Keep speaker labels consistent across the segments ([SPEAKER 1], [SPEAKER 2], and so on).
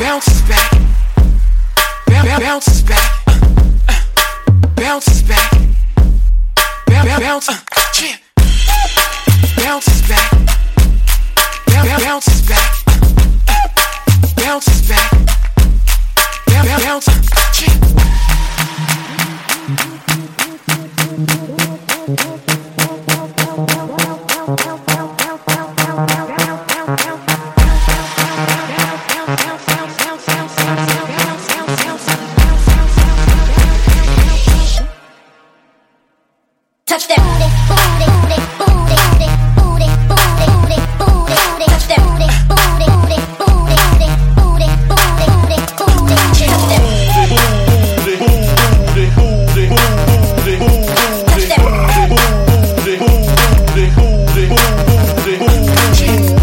[SPEAKER 1] bounces back, bounces back, bounces back, bounce, chip, bounces back, bounces back, bounces back, bounce, chip.
[SPEAKER 2] Touch that booty, booty, booty, booty, booty, booty, booty, booty, booty. Touch that booty, booty, booty, booty, booty, booty, booty, booty, booty. Touch that booty, booty, booty, booty, booty, booty. Touch that booty, booty, booty, booty, booty, booty.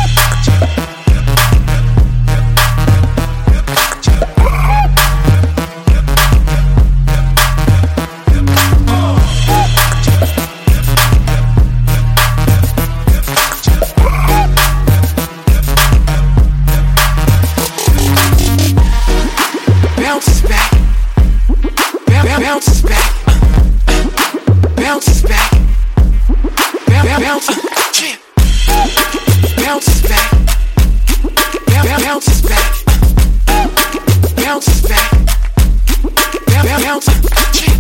[SPEAKER 2] Bounces back, bounces back, bounces back, bounce, chip, bounces back, bounces back, bounces back, bounce, chip.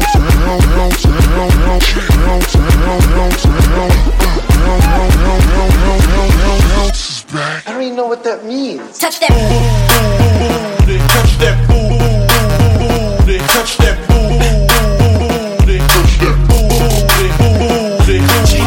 [SPEAKER 3] I don't even know what that means.
[SPEAKER 2] Touch that
[SPEAKER 4] booty, touch that booty, touch that booty, touch that booty, booty,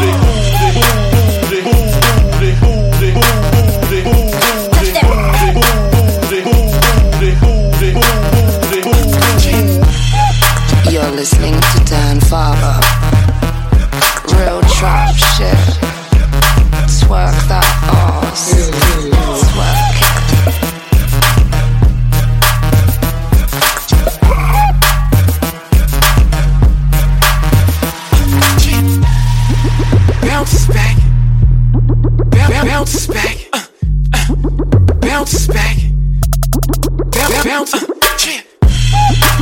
[SPEAKER 5] You're listening to Dan Farber. Real trap shit. Twerk that ass. Twerk it.
[SPEAKER 1] Bounces back, bounces back, bounces back, bounce, chip,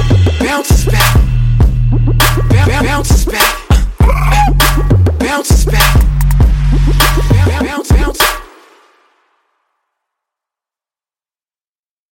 [SPEAKER 1] bounces back, bounces back, bounces back.